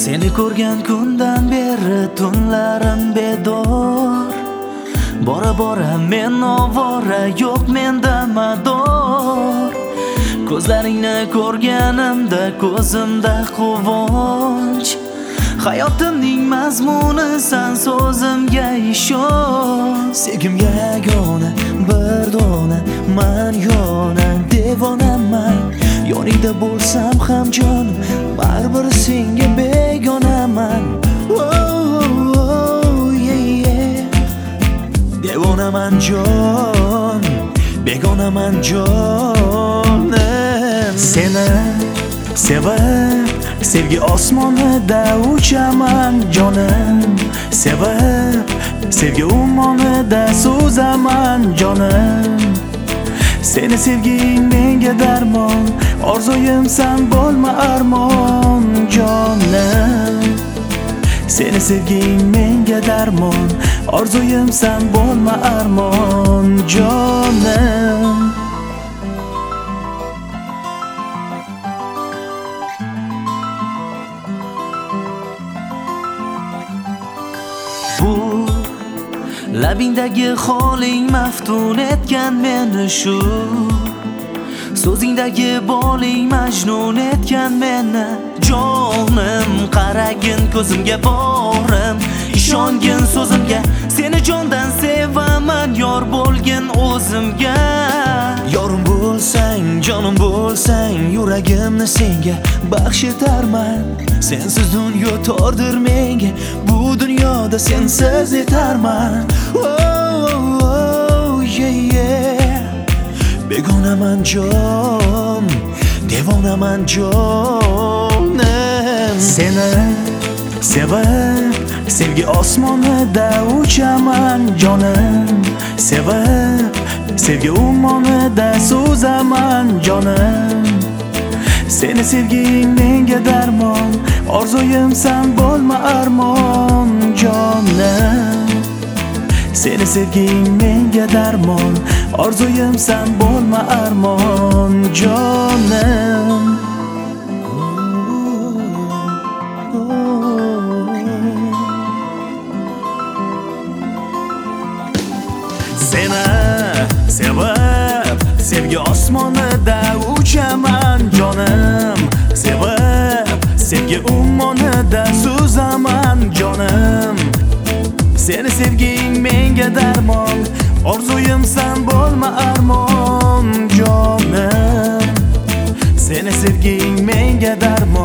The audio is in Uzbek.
Seni ko'rgan kundan beri tunlarim bedor. Bora bora men ovora, yo'q menda mador. Ko'zlaringni ko'rganimda ko'zimda quvonch. Hayotimning mazmuni san, so'zimga ishon. Sevgimga yagona bir dona man yona devonaman. Yoningda bo'lsam ham jonim, baribir senga begonaman. Devonaman jon, begonaman jonim. Seni sevib, sevgi osmonida uchaman jonim. Sevib, sevgi ummonida suzaman jonim. Seni sevging menga darmon, orzuyim san bo'lma armon jonim. Seni sevging menga darmon, orzuyim san bo'lma armon jonim. Bu labingdagi holing maftun etgan meni shu. So'zingdagi boling majnun etgan meni jonim. Qaragin ko'zimga borim, ishongin so'zimga. Seni jondan sevaman, yor bo'lgin o'zimga. Yorim bo'lsang, jonim bo'lsang, yuragimni senga baxsh etarman. Sensiz dunyo tordir menga, bu dunyoda sensiz yetarman. Begonaman jon, devonaman jonim. Seni sevib, sevgi osmonida uchaman jonim. Sevib, sevgi ummonida suzaman jonim. Seni sevging menga darmon, orzuyim san bo'lma armon jonim. Seni sevging menga darmon, orzuyim san bo'lma armon jonim. Seni sevib, sevgi osmonida uchaman jonim. Sevib, sevgi ummonida suzaman jonim. Seni sevging menga darmon, orzuyim san bo'lma armon jonim. Seni sevging menga darmon,